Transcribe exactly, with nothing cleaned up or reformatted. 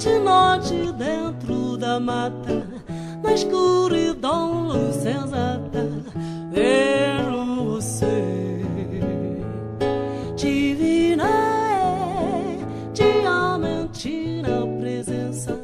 de noite dentro da mata, na escuridão, luz sensata, vejo você. Divina é diamante na presença